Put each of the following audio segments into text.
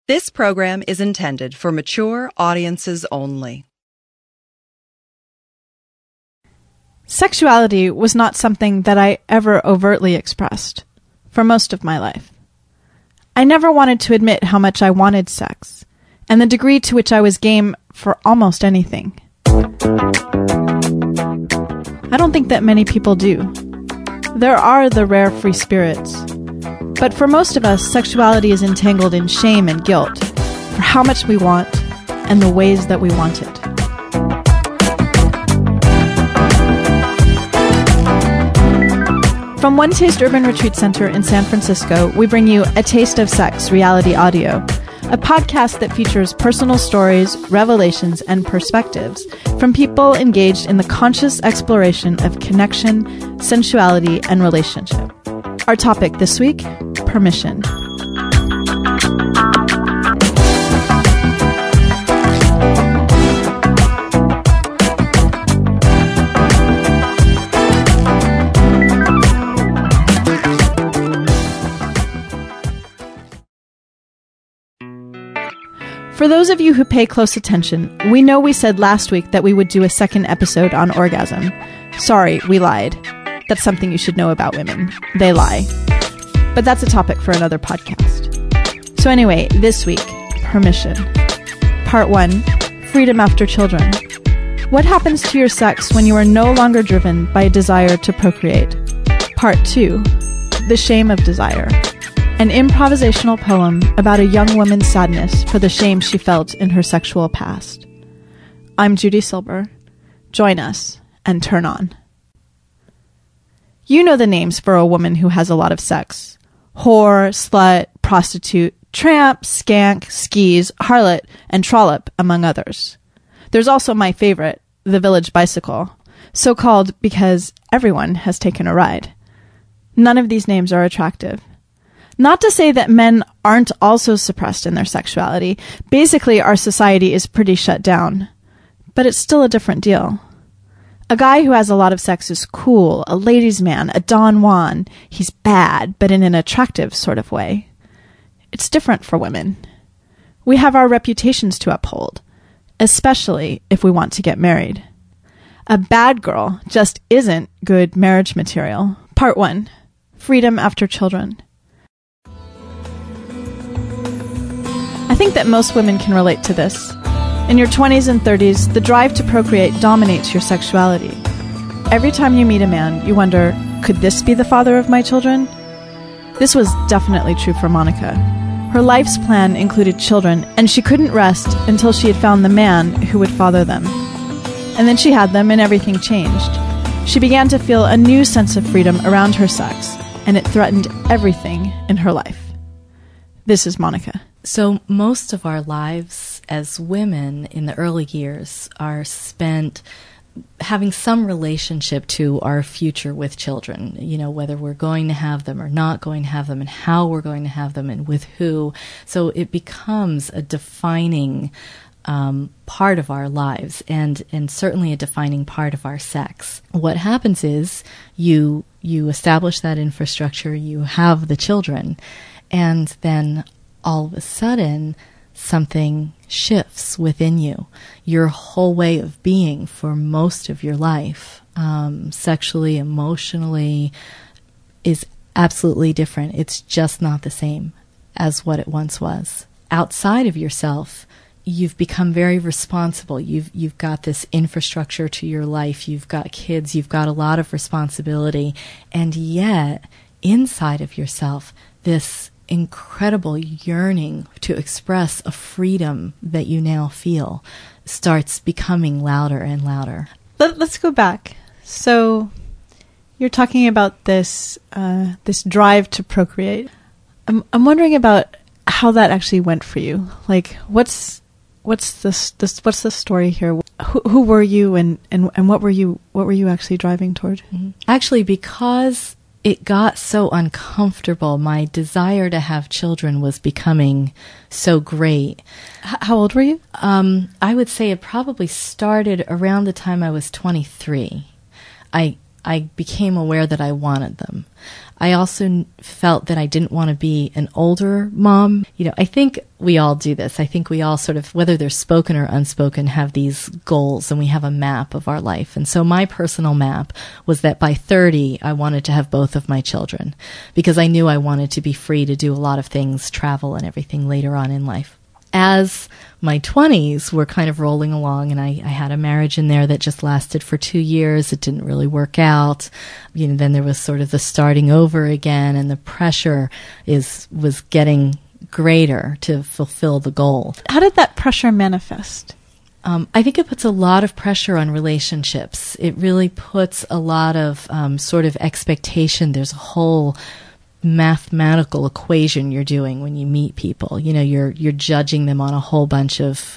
This program is intended for mature audiences only. Sexuality was not something that I ever overtly expressed for most of my life. I never wanted to admit how much I wanted sex, and the degree to which I was game for almost anything. I don't think that many people do. There are the rare free spirits. But for most of us, sexuality is entangled in shame and guilt for how much we want and the ways that we want it. From One Taste Urban Retreat Center in San Francisco, we bring you A Taste of Sex Reality Audio, a podcast that features personal stories, revelations, and perspectives from people engaged in the conscious exploration of connection, sensuality, and relationship. Our topic this week, permission. For those of you who pay close attention, we know we said last week that we would do a second episode on orgasm. Sorry, we lied. That's something you should know about women. They lie. But that's a topic for another podcast. So anyway, this week, permission. Part 1, freedom after children. What happens to your sex when you are no longer driven by a desire to procreate? Part 2, the shame of desire. An improvisational poem about a young woman's sadness for the shame she felt in her sexual past. I'm Judy Silber. Join us and turn on. You know the names for a woman who has a lot of sex. Whore, slut, prostitute, tramp, skank, skis, harlot, and trollop, among others. There's also my favorite, the village bicycle, so called because everyone has taken a ride. None of these names are attractive. Not to say that men aren't also suppressed in their sexuality. Basically, our society is pretty shut down. But it's still a different deal. A guy who has a lot of sex is cool, a ladies' man, a Don Juan. He's bad, but in an attractive sort of way. It's different for women. We have our reputations to uphold, especially if we want to get married. A bad girl just isn't good marriage material. Part 1, freedom after children. I think that most women can relate to this. In your 20s and 30s, the drive to procreate dominates your sexuality. Every time you meet a man, you wonder, could this be the father of my children? This was definitely true for Monica. Her life's plan included children, and she couldn't rest until she had found the man who would father them. And then she had them, and everything changed. She began to feel a new sense of freedom around her sex, and it threatened everything in her life. This is Monica. So most of our lives as women in the early years are spent having some relationship to our future with children, you know, whether we're going to have them or not going to have them and how we're going to have them and with who. So it becomes a defining part of our lives and certainly a defining part of our sex. What happens is you establish that infrastructure, you have the children, and then all of a sudden, something shifts within you. Your whole way of being for most of your life, sexually, emotionally, is absolutely different. It's just not the same as what it once was. Outside of yourself, you've become very responsible. You've got this infrastructure to your life. You've got kids. You've got a lot of responsibility. And yet, inside of yourself, this incredible yearning to express a freedom that you now feel starts becoming louder and louder. Let's go back. So you're talking about this drive to procreate. I'm wondering about how that actually went for you. Like, what's the story here? Who were you and what were you actually driving toward? Mm-hmm. Actually, because it got so uncomfortable, my desire to have children was becoming so great. How old were you? I would say it probably started around the time I was 23. I I became aware that I wanted them. I also felt that I didn't want to be an older mom. I think we all do this. I think we all sort of, whether they're spoken or unspoken, have these goals, and we have a map of our life. And so my personal map was that by 30, I wanted to have both of my children, because I knew I wanted to be free to do a lot of things, travel and everything later on in life. As my 20s were kind of rolling along, and I had a marriage in there that just lasted for 2 years. It didn't really work out. Then there was sort of the starting over again, and the pressure was getting greater to fulfill the goal. How did that pressure manifest? I think it puts a lot of pressure on relationships. It really puts a lot of sort of expectation. There's a whole mathematical equation you're doing when you meet people. You're judging them on a whole bunch of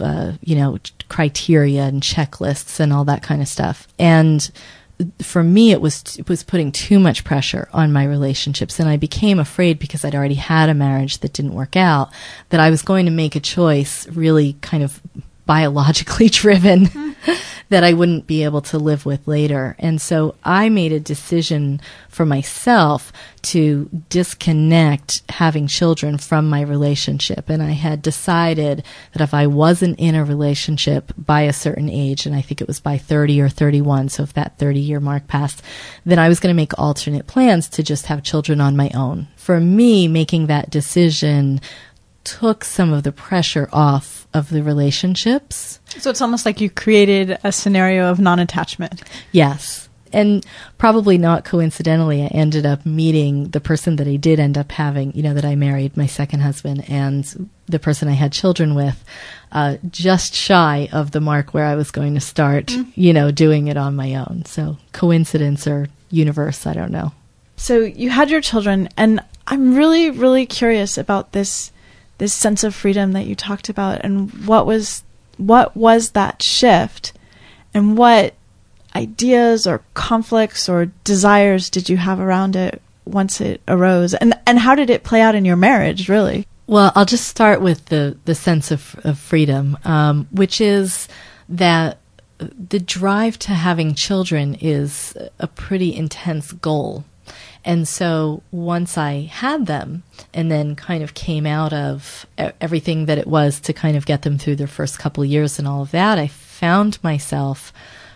criteria and checklists and all that kind of stuff. And for me, it was putting too much pressure on my relationships, and I became afraid, because I'd already had a marriage that didn't work out, that I was going to make a choice really kind of biologically driven that I wouldn't be able to live with later. And so I made a decision for myself to disconnect having children from my relationship. And I had decided that if I wasn't in a relationship by a certain age, and I think it was by 30 or 31, so if that 30-year mark passed, then I was going to make alternate plans to just have children on my own. For me, making that decision took some of the pressure off of the relationships. So it's almost like you created a scenario of non-attachment. Yes. And probably not coincidentally, I ended up meeting the person that I did end up having, that I married, my second husband, and the person I had children with, just shy of the mark where I was going to start, doing it on my own. So coincidence or universe, I don't know. So you had your children, and I'm really, really curious about this sense of freedom that you talked about, and what was that shift, and what ideas or conflicts or desires did you have around it once it arose, and how did it play out in your marriage, really? Well, I'll just start with the sense of freedom, which is that the drive to having children is a pretty intense goal. And so once I had them, and then kind of came out of everything that it was to kind of get them through their first couple of years and all of that, I found myself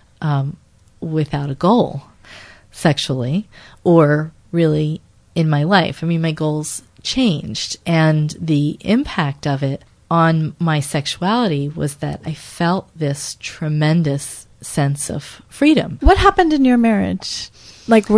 without a goal sexually, or really in my life. I mean, my goals changed, and the impact of it on my sexuality was that I felt this tremendous sense of freedom. What happened in your marriage? Like,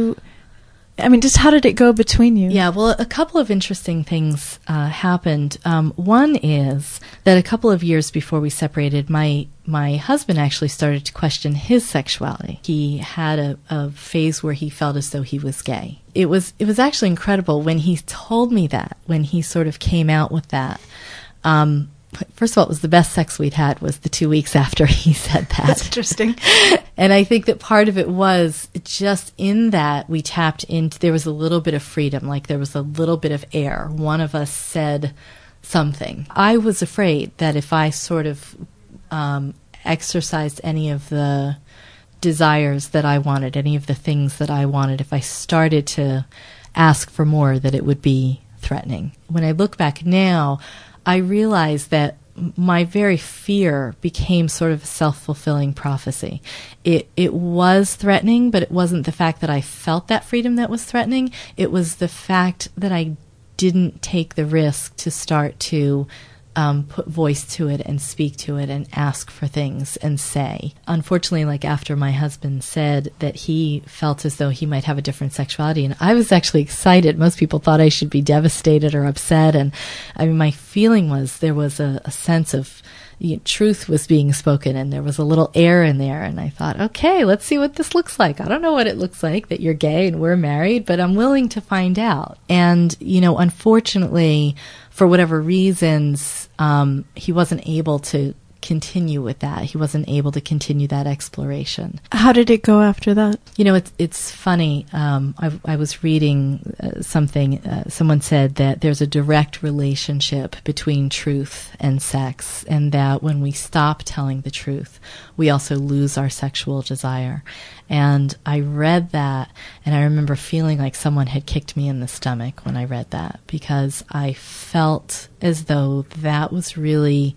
just how did it go between you? Yeah, well, a couple of interesting things happened. One is that a couple of years before we separated, my husband actually started to question his sexuality. He had a phase where he felt as though he was gay. It was actually incredible when he told me that, when he sort of came out with that. First of all, it was the best sex we'd had was the 2 weeks after he said that. That's interesting. And I think that part of it was just in that we tapped into, there was a little bit of freedom, like there was a little bit of air. One of us said something. I was afraid that if I sort of exercised any of the desires that I wanted, any of the things that I wanted, if I started to ask for more, that it would be threatening. When I look back now, I realized that my very fear became sort of a self-fulfilling prophecy. It was threatening, but it wasn't the fact that I felt that freedom that was threatening. It was the fact that I didn't take the risk to start to put voice to it and speak to it and ask for things and say. Unfortunately, like after my husband said that he felt as though he might have a different sexuality, and I was actually excited. Most people thought I should be devastated or upset, and I mean, my feeling was there was a sense of truth was being spoken, and there was a little air in there, and I thought, okay, let's see what this looks like. I don't know what it looks like that you're gay and we're married, but I'm willing to find out. And, unfortunately, for whatever reasons, he wasn't able to continue with that. He wasn't able to continue that exploration. How did it go after that? You know, it's funny. I was reading something. Someone said that there's a direct relationship between truth and sex, and that when we stop telling the truth, we also lose our sexual desire. And I read that, and I remember feeling like someone had kicked me in the stomach when I read that, because I felt as though that was really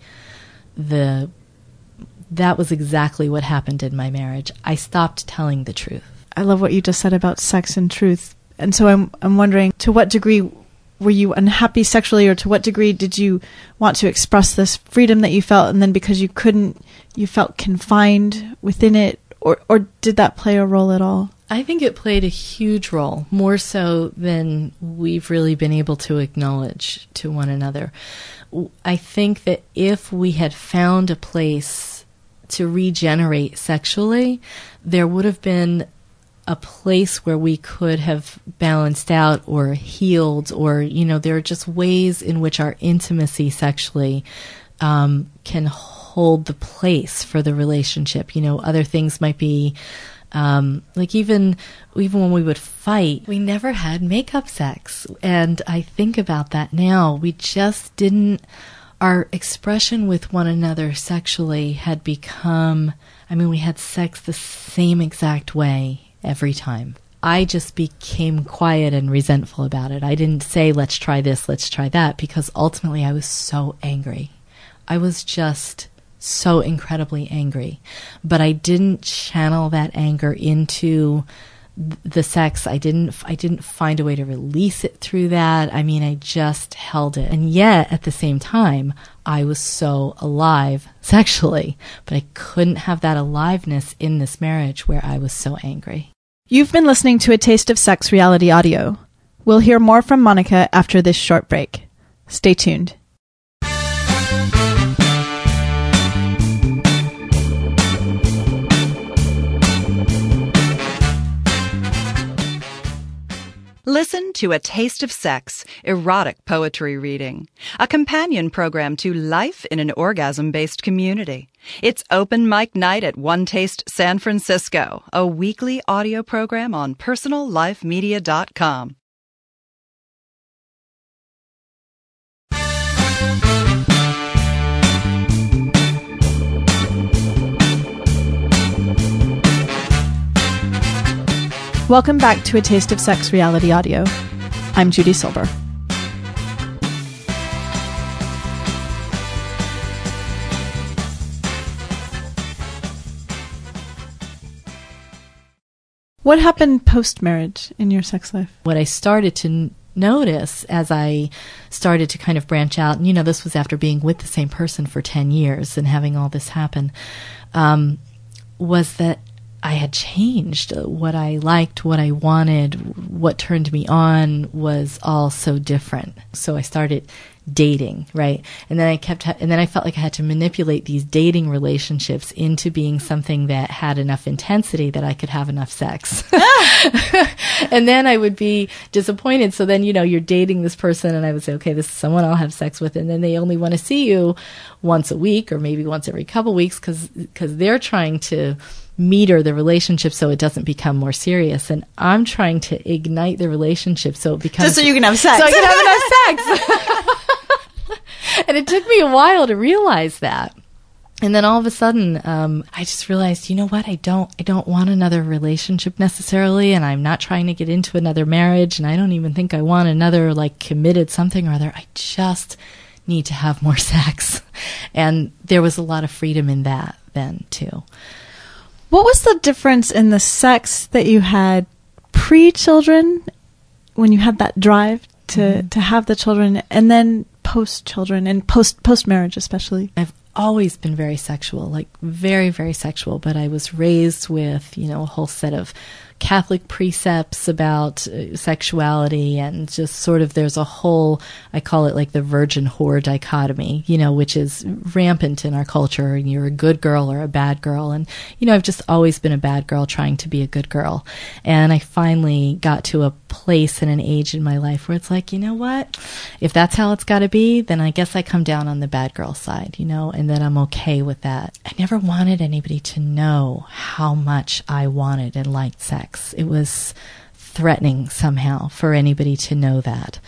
that was exactly what happened in my marriage. I stopped telling the truth. I love what you just said about sex and truth. And so I'm wondering, to what degree were you unhappy sexually, or to what degree did you want to express this freedom that you felt, and then because you couldn't, you felt confined within it, or did that play a role at all? I think it played a huge role, more so than we've really been able to acknowledge to one another. I think that if we had found a place to regenerate sexually, there would have been a place where we could have balanced out or healed, or, you know, there are just ways in which our intimacy sexually can hold the place for the relationship. You know, other things might be like even when we would fight, we never had makeup sex. And I think about that now. We just didn't, our expression with one another sexually had become, I mean, we had sex the same exact way every time. I just became quiet and resentful about it. I didn't say, let's try this, let's try that, because ultimately I was so angry. I was just so incredibly angry. But I didn't channel that anger into the sex. I didn't find a way to release it through that. I mean, I just held it. And yet, at the same time, I was so alive sexually. But I couldn't have that aliveness in this marriage where I was so angry. You've been listening to A Taste of Sex Reality Audio. We'll hear more from Monica after this short break. Stay tuned. Listen to A Taste of Sex, erotic poetry reading, a companion program to Life in an Orgasm-Based Community. It's Open Mic Night at One Taste San Francisco, a weekly audio program on PersonalLifeMedia.com. Welcome back to A Taste of Sex Reality Audio. I'm Judy Silber. What happened post-marriage in your sex life? What I started to notice as I started to kind of branch out, and, you know, this was after being with the same person for 10 years and having all this happen, was that I had changed. What I liked, what I wanted, what turned me on was all so different. So I started dating, right? And then I felt like I had to manipulate these dating relationships into being something that had enough intensity that I could have enough sex. And then I would be disappointed. So then, you know, you're dating this person and I would say, okay, this is someone I'll have sex with. And then they only want to see you once a week or maybe once every couple weeks because they're trying to meter the relationship so it doesn't become more serious. And I'm trying to ignite the relationship so it becomes... Just so you can have sex. So I can have enough sex. And it took me a while to realize that. And then all of a sudden, I just realized, you know what? I don't want another relationship necessarily, and I'm not trying to get into another marriage, and I don't even think I want another, like, committed something or other. I just need to have more sex. And there was a lot of freedom in that then, too. What was the difference in the sex that you had pre-children, when you had that drive to have the children, and then post-children and post-marriage especially? I've always been very sexual, like very, very sexual, but I was raised with, you know, a whole set of Catholic precepts about sexuality, and just sort of there's a whole, I call it like the virgin whore dichotomy, you know, which is rampant in our culture, and you're a good girl or a bad girl. And, you know, I've just always been a bad girl trying to be a good girl. And I finally got to a place and an age in my life where it's like, you know what, if that's how it's got to be, then I guess I come down on the bad girl side, you know. And and that I'm okay with that. I never wanted anybody to know how much I wanted and liked sex. It was threatening somehow for anybody to know that.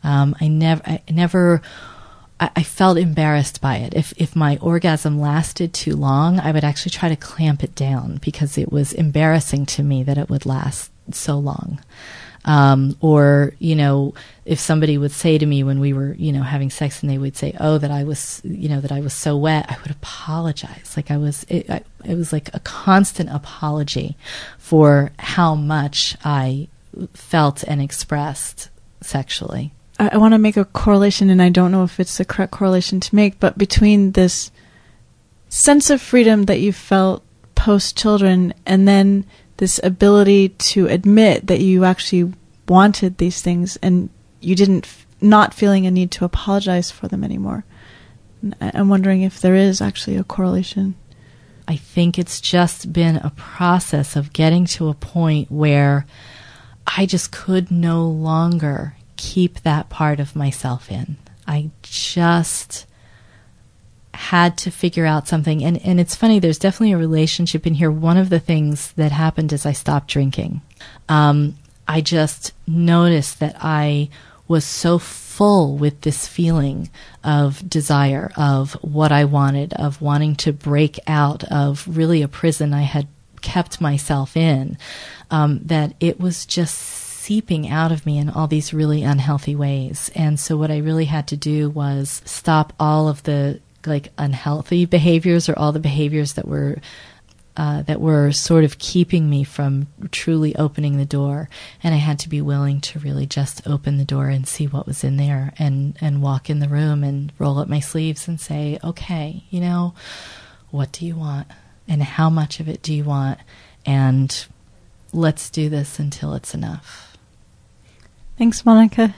I felt embarrassed by it. If my orgasm lasted too long, I would actually try to clamp it down because it was embarrassing to me that it would last so long. Or, if somebody would say to me when we were, having sex, and they would say, oh, that I was so wet, I would apologize. Like it was like a constant apology for how much I felt and expressed sexually. I want to make a correlation, and I don't know if it's the correct correlation to make, but between this sense of freedom that you felt post-children and then this ability to admit that you actually wanted these things and you didn't, not feeling a need to apologize for them anymore. I'm wondering if there is actually a correlation. I think it's just been a process of getting to a point where I just could no longer keep that part of myself in. I just had to figure out something. And it's funny, there's definitely a relationship in here. One of the things that happened is I stopped drinking. I just noticed that I was so full with this feeling of desire, of what I wanted, of wanting to break out of really a prison I had kept myself in, that it was just seeping out of me in all these really unhealthy ways. And so what I really had to do was stop all of the unhealthy behaviors, or all the behaviors that were sort of keeping me from truly opening the door. And I had to be willing to really just open the door and see what was in there, and walk in the room and roll up my sleeves and say, okay, what do you want? And how much of it do you want? And let's do this until it's enough. Thanks, Monica.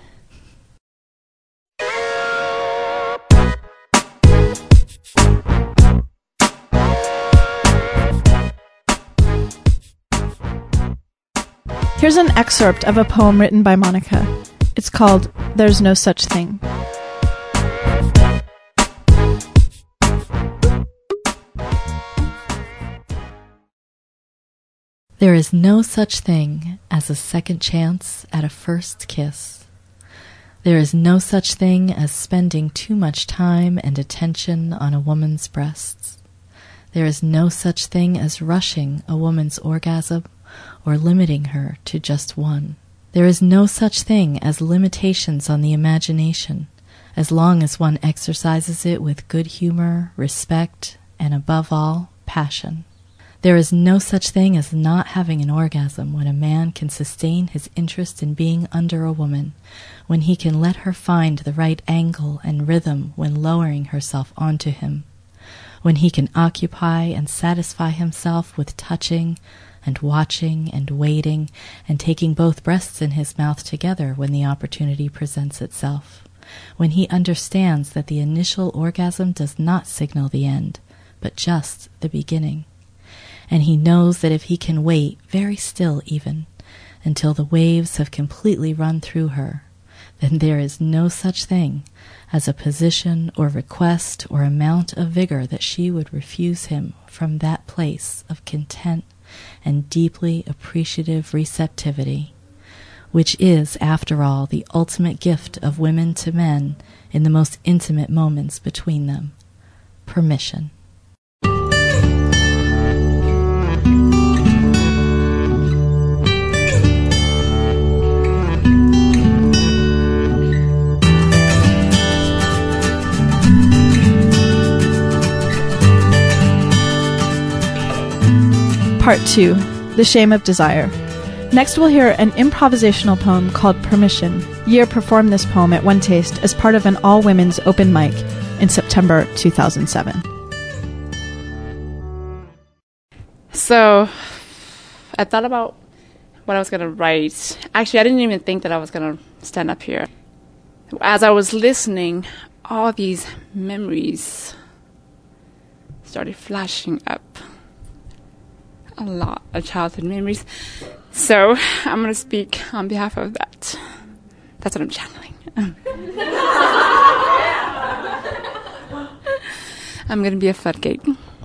Here's an excerpt of a poem written by Monica. It's called There's No Such Thing. There is no such thing as a second chance at a first kiss. There is no such thing as spending too much time and attention on a woman's breasts. There is no such thing as rushing a woman's orgasm or limiting her to just one. There is no such thing as limitations on the imagination, as long as one exercises it with good humor, respect, and above all, passion. There is no such thing as not having an orgasm when a man can sustain his interest in being under a woman, when he can let her find the right angle and rhythm when lowering herself onto him, when he can occupy and satisfy himself with touching and watching and waiting and taking both breasts in his mouth together when the opportunity presents itself, when he understands that the initial orgasm does not signal the end, but just the beginning. And he knows that if he can wait, very still even, until the waves have completely run through her, then there is no such thing as a position or request or amount of vigor that she would refuse him from that place of content and deeply appreciative receptivity, which is, after all, the ultimate gift of women to men in the most intimate moments between them: permission. Part 2, The Shame of Desire. Next we'll hear an improvisational poem called Permission. Year performed this poem at One Taste as part of an all-women's open mic in September 2007. So, I thought about what I was going to write. Actually, I didn't even think that I was going to stand up here. As I was listening, all these memories started flashing up. A lot of childhood memories. So I'm going to speak on behalf of that. That's what I'm channeling. I'm going to be a floodgate.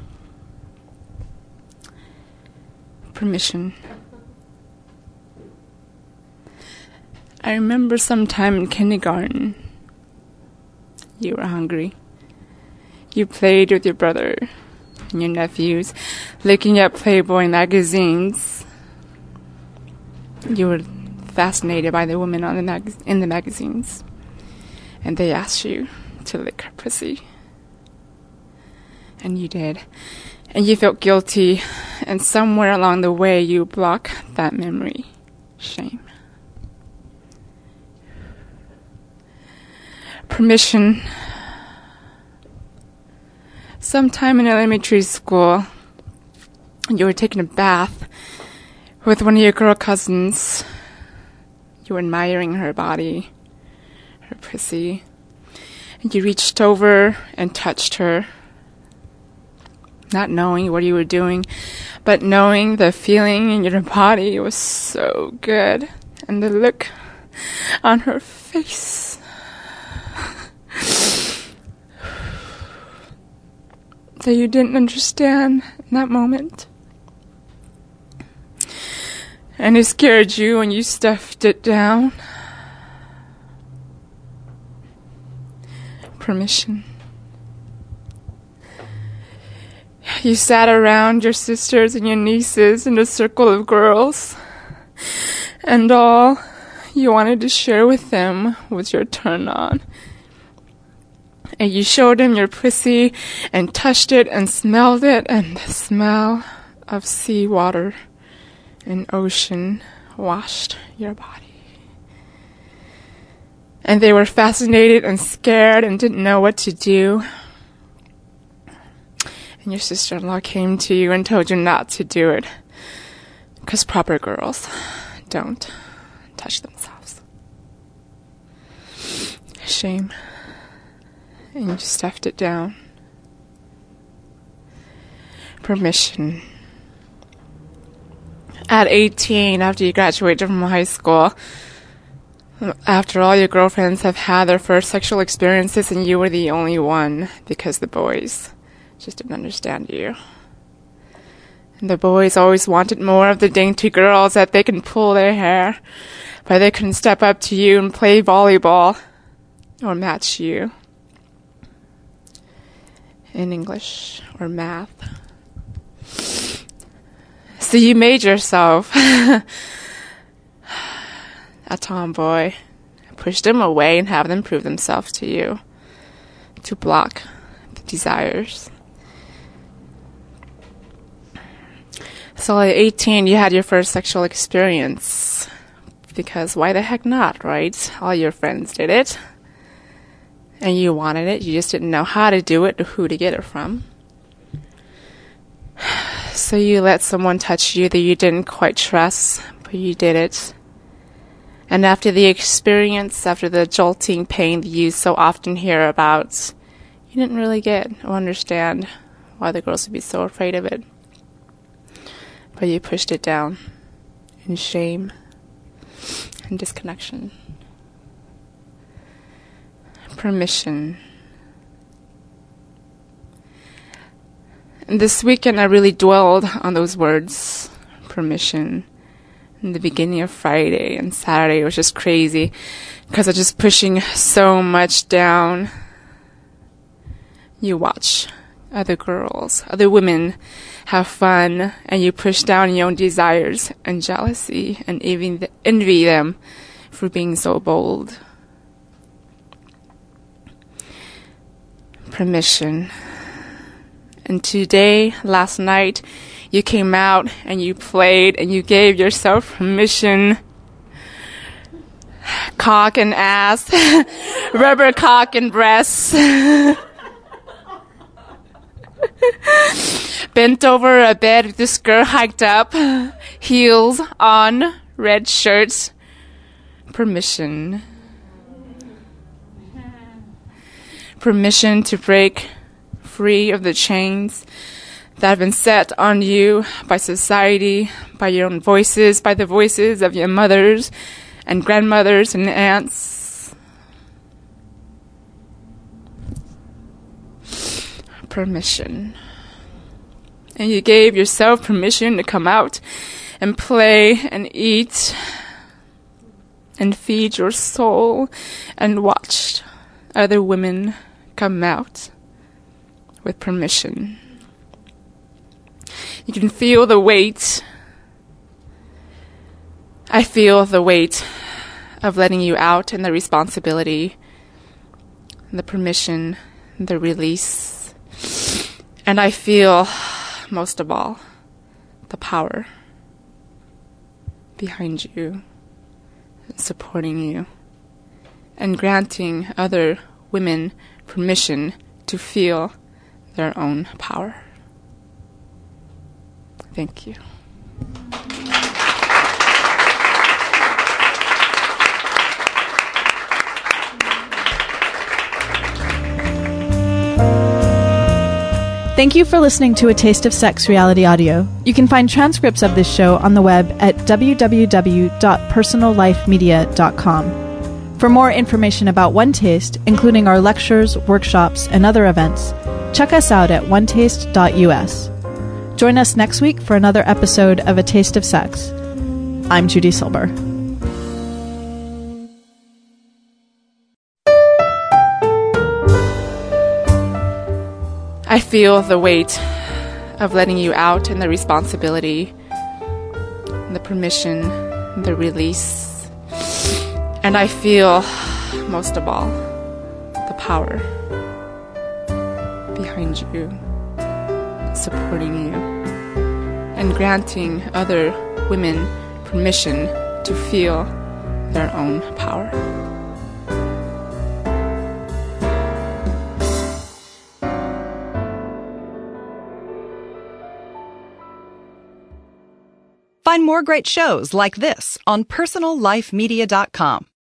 Permission. I remember sometime in kindergarten, you were hungry. You played with your brother and your nephews, looking at Playboy magazines. You were fascinated by the women on in the magazines, and they asked you to lick her pussy. And you did. And you felt guilty, and somewhere along the way you blocked that memory. Shame. Permission. Sometime in elementary school, you were taking a bath with one of your girl cousins. You were admiring her body, her pussy, and you reached over and touched her, not knowing what you were doing, but knowing the feeling in your body was so good, and the look on her face. That you didn't understand in that moment. And it scared you and you stuffed it down. Permission. You sat around your sisters and your nieces in a circle of girls, and all you wanted to share with them was your turn on. And you showed them your pussy and touched it and smelled it, and the smell of seawater and ocean washed your body. And they were fascinated and scared and didn't know what to do. And your sister-in-law came to you and told you not to do it, because proper girls don't touch themselves. Shame. And you stuffed it down. Permission. At 18, after you graduated from high school, after all your girlfriends have had their first sexual experiences and you were the only one because the boys just didn't understand you. And the boys always wanted more of the dainty girls that they can pull their hair, but they couldn't step up to you and play volleyball or match you in English or math. So you made yourself a tomboy, pushed them away and have them prove themselves to you, to block the desires. So at 18, you had your first sexual experience, because why the heck not, right? All your friends did it. And you wanted it, you just didn't know how to do it or who to get it from. So you let someone touch you that you didn't quite trust, but you did it. And after the experience, after the jolting pain that you so often hear about, you didn't really get or understand why the girls would be so afraid of it. But you pushed it down in shame and disconnection. Permission. And this weekend I really dwelled on those words, permission. In the beginning of Friday and Saturday, it was just crazy because I was just pushing so much down. You watch other girls, other women have fun, and you push down your own desires and jealousy and even envy them for being so bold. Permission. And today, last night, you came out and you played and you gave yourself permission. Cock and ass, rubber cock and breasts. Bent over a bed with the skirt hiked up, heels on, red shirts. Permission. Permission to break free of the chains that have been set on you by society, by your own voices, by the voices of your mothers and grandmothers and aunts. permission. And you gave yourself permission to come out and play and eat and feed your soul and watch other women come out with permission. You can feel the weight. I feel the weight of letting you out and the responsibility, the permission, the release. And I feel, most of all, the power behind you, supporting you, and granting other women permission to feel their own power. Thank you. Thank you for listening to A Taste of Sex Reality Audio. You can find transcripts of this show on the web at www.personallifemedia.com. For more information about One Taste, including our lectures, workshops, and other events, check us out at onetaste.us. Join us next week for another episode of A Taste of Sex. I'm Judy Silber. I feel the weight of letting you out and the responsibility, the permission, the release. And I feel, most of all, the power behind you, supporting you, and granting other women permission to feel their own power. Find more great shows like this on personallifemedia.com.